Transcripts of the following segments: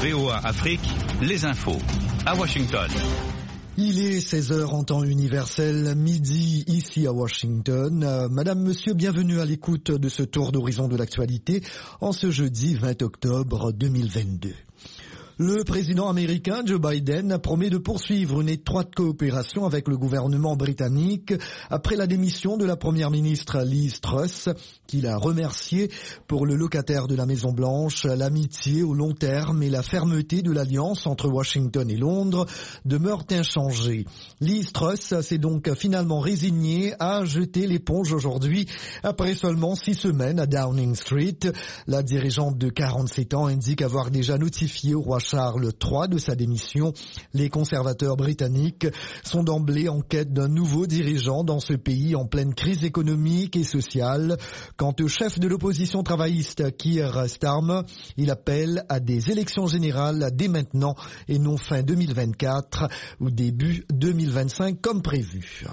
VOA Afrique, les infos. À Washington. Il est 16h en temps universel, midi ici à Washington. Madame, monsieur, bienvenue à l'écoute de ce tour d'horizon de l'actualité en ce jeudi 20 octobre 2022. Le président américain Joe Biden promet de poursuivre une étroite coopération avec le gouvernement britannique après la démission de la première ministre Liz Truss, qu'il a remercié pour le locataire de la Maison-Blanche. L'amitié au long terme et la fermeté de l'alliance entre Washington et Londres demeurent inchangées. Liz Truss s'est donc finalement résignée à jeter l'éponge aujourd'hui après seulement 6 semaines à Downing Street. La dirigeante de 47 ans indique avoir déjà notifié au roi Charles III de sa démission. Les conservateurs britanniques sont d'emblée en quête d'un nouveau dirigeant dans ce pays en pleine crise économique et sociale. Quant au chef de l'opposition travailliste Keir Starmer, il appelle à des élections générales dès maintenant et non fin 2024 ou début 2025 comme prévu.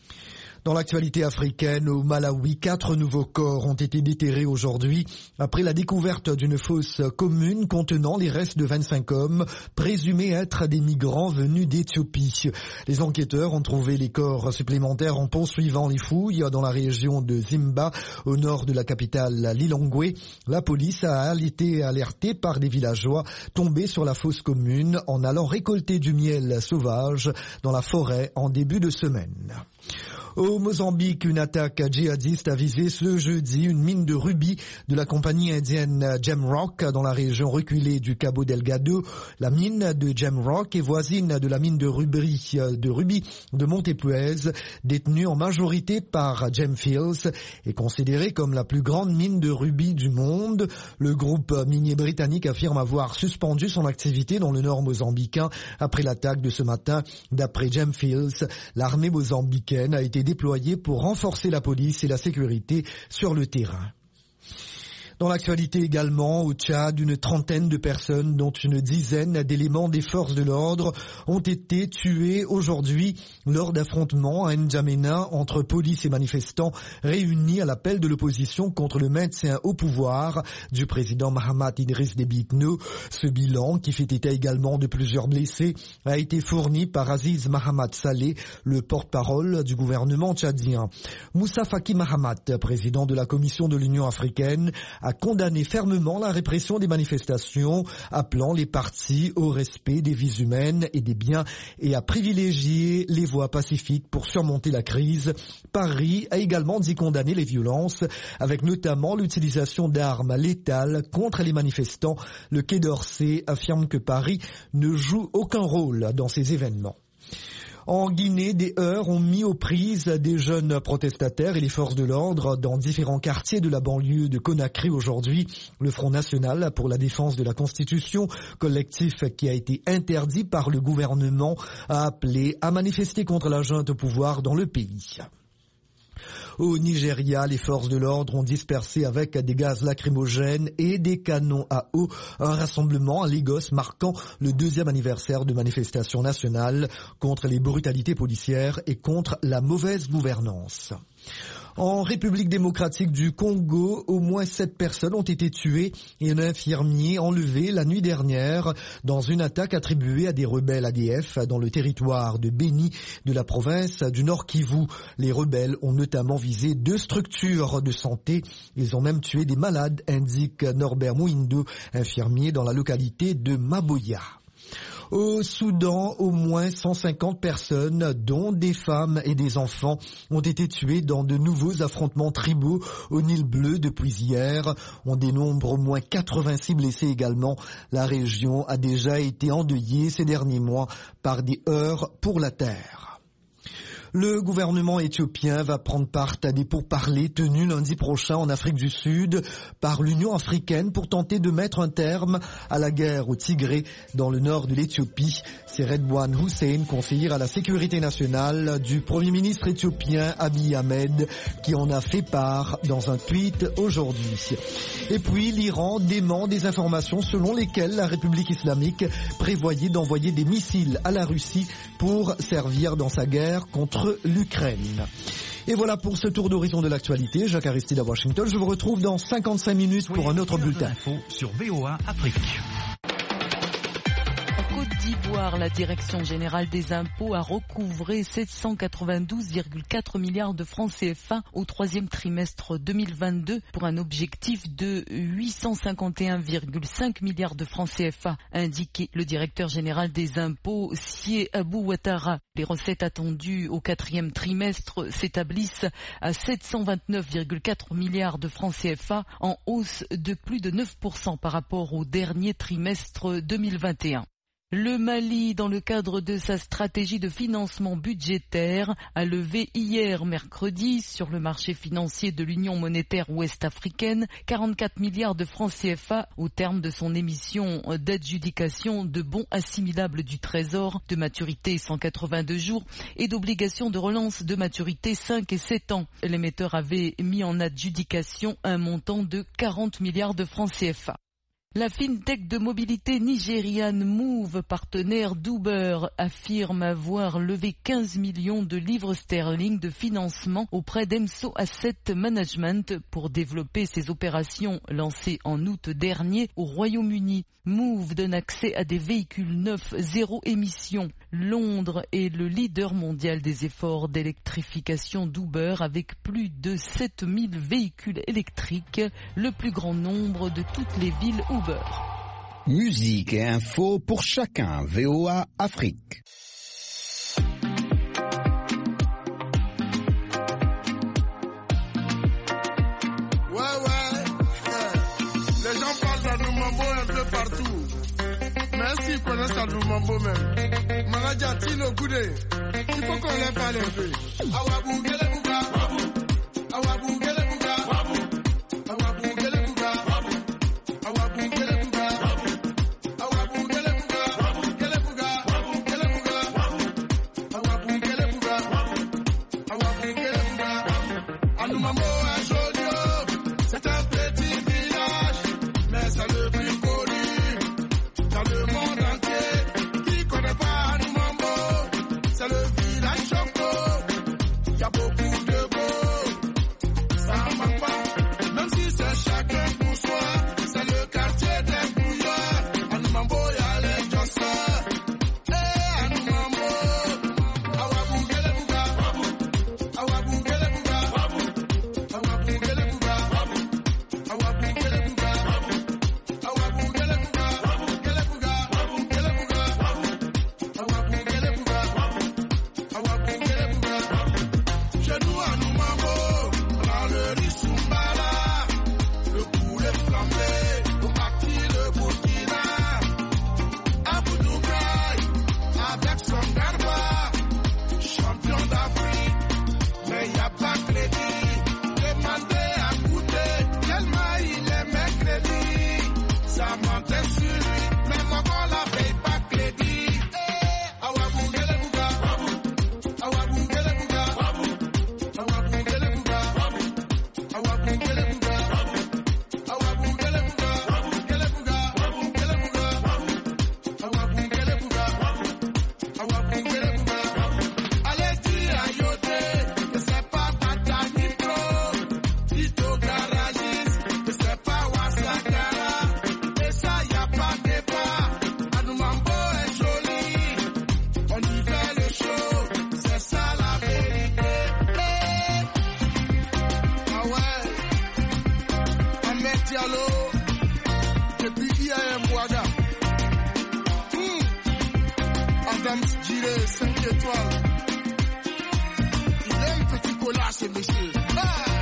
Dans l'actualité africaine, au Malawi, 4 nouveaux corps ont été déterrés aujourd'hui après la découverte d'une fosse commune contenant les restes de 25 hommes présumés être des migrants venus d'Éthiopie. Les enquêteurs ont trouvé les corps supplémentaires en poursuivant les fouilles dans la région de Zimba, au nord de la capitale Lilongwe. La police a été alertée par des villageois tombés sur la fosse commune en allant récolter du miel sauvage dans la forêt en début de semaine. Au Mozambique, une attaque djihadiste a visé ce jeudi une mine de rubis de la compagnie indienne Gemrock dans la région reculée du Cabo Delgado. La mine de Gemrock est voisine de la mine de rubis de Montepuez, détenue en majorité par Gemfields et considérée comme la plus grande mine de rubis du monde. Le groupe minier britannique affirme avoir suspendu son activité dans le nord mozambicain après l'attaque de ce matin. D'après Gemfields, l'armée mozambicaine a été déployée pour renforcer la police et la sécurité sur le terrain. Dans l'actualité également, au Tchad, une trentaine de personnes, dont une dizaine d'éléments des forces de l'ordre, ont été tués aujourd'hui lors d'affrontements à N'Djamena entre police et manifestants réunis à l'appel de l'opposition contre le maintien au pouvoir du président Mahamat Idriss Déby Itno. Ce bilan, qui fait état également de plusieurs blessés, a été fourni par Aziz Mahamat Saleh, le porte-parole du gouvernement tchadien. Moussa Faki Mahamat, président de la Commission de l'Union africaine, a condamné fermement la répression des manifestations, appelant les partis au respect des vies humaines et des biens et à privilégier les voies pacifiques pour surmonter la crise. Paris a également dit condamner les violences, avec notamment l'utilisation d'armes létales contre les manifestants. Le Quai d'Orsay affirme que Paris ne joue aucun rôle dans ces événements. En Guinée, des heurts ont mis aux prises des jeunes protestataires et les forces de l'ordre dans différents quartiers de la banlieue de Conakry aujourd'hui. Le Front National pour la défense de la Constitution, collectif qui a été interdit par le gouvernement, a appelé à manifester contre la junte au pouvoir dans le pays. Au Nigeria, les forces de l'ordre ont dispersé avec des gaz lacrymogènes et des canons à eau un rassemblement à Lagos marquant le 2e anniversaire de manifestations nationales contre les brutalités policières et contre la mauvaise gouvernance. En République démocratique du Congo, au moins 7 personnes ont été tuées et un infirmier enlevé la nuit dernière dans une attaque attribuée à des rebelles ADF dans le territoire de Beni de la province du Nord Kivu. Les rebelles ont notamment visé 2 structures de santé. Ils ont même tué des malades, indique Norbert Mouindo, infirmier dans la localité de Maboya. Au Soudan, au moins 150 personnes, dont des femmes et des enfants, ont été tuées dans de nouveaux affrontements tribaux au Nil Bleu depuis hier. On dénombre au moins 86 blessés également. La région a déjà été endeuillée ces derniers mois par des heurts pour la terre. Le gouvernement éthiopien va prendre part à des pourparlers tenus lundi prochain en Afrique du Sud par l'Union africaine pour tenter de mettre un terme à la guerre au Tigré dans le nord de l'Éthiopie. C'est Redouane Hussein, conseiller à la sécurité nationale du Premier ministre éthiopien Abiy Ahmed, qui en a fait part dans un tweet aujourd'hui. Et puis l'Iran dément des informations selon lesquelles la République islamique prévoyait d'envoyer des missiles à la Russie pour servir dans sa guerre contre l'Ukraine. Et voilà pour ce tour d'horizon de l'actualité. Jacques Aristide à Washington. Je vous retrouve dans 55 minutes pour un autre bulletin. Sur VOA Afrique. d'Ivoire, la Direction générale des impôts a recouvré 792,4 milliards de francs CFA au troisième trimestre 2022 pour un objectif de 851,5 milliards de francs CFA, a indiqué le directeur général des impôts, Sié Abou Ouattara. Les recettes attendues au quatrième trimestre s'établissent à 729,4 milliards de francs CFA, en hausse de plus de 9% par rapport au dernier trimestre 2021. Le Mali, dans le cadre de sa stratégie de financement budgétaire, a levé hier mercredi sur le marché financier de l'Union monétaire ouest-africaine 44 milliards de francs CFA au terme de son émission d'adjudication de bons assimilables du Trésor de maturité 182 jours et d'obligations de relance de maturité 5 et 7 ans. L'émetteur avait mis en adjudication un montant de 40 milliards de francs CFA. La fintech de mobilité nigériane Move, partenaire d'Uber, affirme avoir levé 15 millions de livres sterling de financement auprès d'Emso Asset Management pour développer ses opérations lancées en août dernier au Royaume-Uni. Move donne accès à des véhicules neufs zéro émission. Londres est le leader mondial des efforts d'électrification d'Uber avec plus de 7000 véhicules électriques, le plus grand nombre de toutes les villes Uber. Musique et info pour chacun, VOA Afrique. Les gens parlent d'Anoumambo un peu partout. Mais s'ils connaissent Anoumambo même, Manadia Tino Goudé, il faut qu'on les parle un peu. Awabou Gele Bouga, Awabou Gele Bouga, Awabou Gele Bouga, Awabou Gele Bouga, Awabou Gele Bouga, Gele Bouga, Gele Bouga, Awabou Gele Bouga, Awabou Gele Bouga. Anoumambo est joli, c'est un petit village, mais c'est le plus connu dans le monde entier. Qui connaît pas Anoumambo? C'est le village Choco. Y a beaucoup de beaux, ça manque pas. Même si c'est chacun pour soi, c'est le quartier des bouillards. Anoumambo, y'a les josseurs. Eh, Anoumambo. Awabou Gele Bouga, Awabou Gele Bouga, Awabou Gele Bouga, Awabou Gele Bouga, Awabou Gele Bouga, Gele Bouga, Gele Bouga, Awabou Gele Bouga, Awabou Gele Bouga. Chez nous Anoumambo, dans le riz Soumbala, le poulet flambé, au Maki, le Burkina, Abou Dougaï, avec son garba, champion d'Afrique, mais y a pas crédit. Demandez à goûter, tellement il est mercredi. Ça montait sur lui, mais moi qu'on la paye pas crédit. Awabou Gele Bouga, Awabou Gele Bouga, Awabou Gele Bouga, Awabou Gele Bouga, Awabou Gele Bouga, Gele Bouga, Gele Bouga, Awabou Gele Bouga, Awabou Gele Bouga. Allez dire à Yoté que c'est pas Bata Nitro, Tito Garagis, que c'est pas Wasakara, et ça y a pas débat. Anoumambo est joli, on y fait le show, c'est ça la vérité. Ah ouais, Ahmed Diallo, depuis IAM Ouaga. Adams Giré, 5 étoiles. Il aime petit cola, ce monsieur. Ah!